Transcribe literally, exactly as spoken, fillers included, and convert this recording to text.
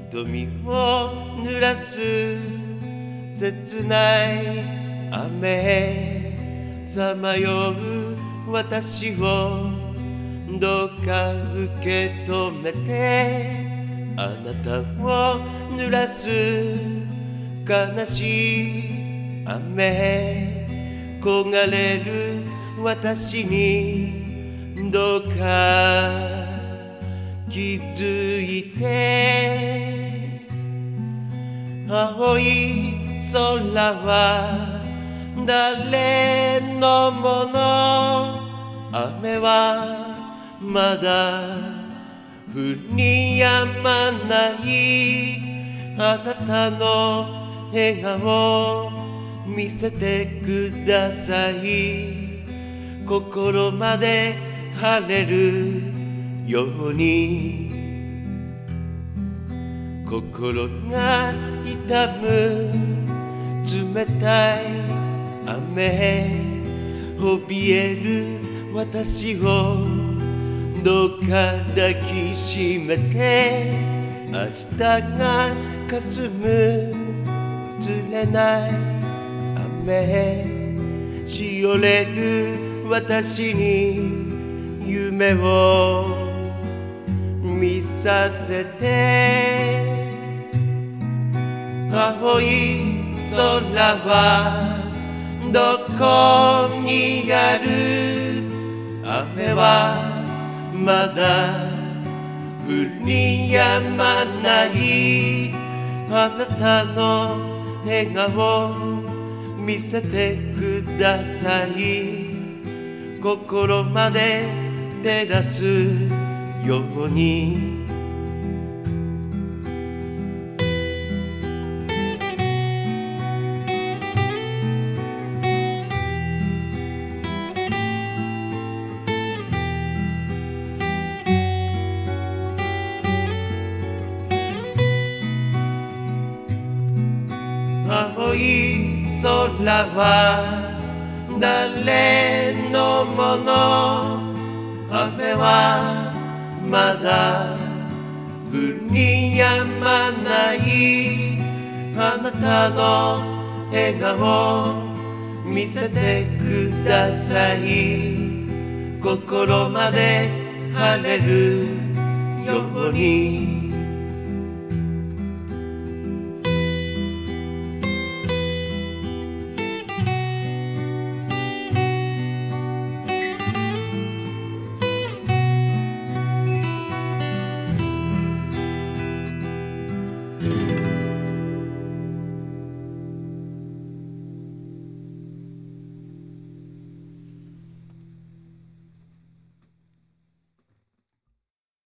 瞳を濡らす切ない雨さまよう私をどうか受け止めてあなたを濡らす悲しい雨焦がれる私にどうか気づいて青い空は誰のもの雨はまだ降りやまないあなたの笑顔見せてください心まで晴れるように心が痛む冷たい雨怯える私をどうか抱きしめて明日が霞む釣れない雨しおれる私に夢を見させて青い空はどこにある雨はまだ降りやまないあなたの笑顔見せてください心まで照らすように青い空は誰のもの雨はまだ降りやまないあなたの笑顔見せてください心まで晴れるように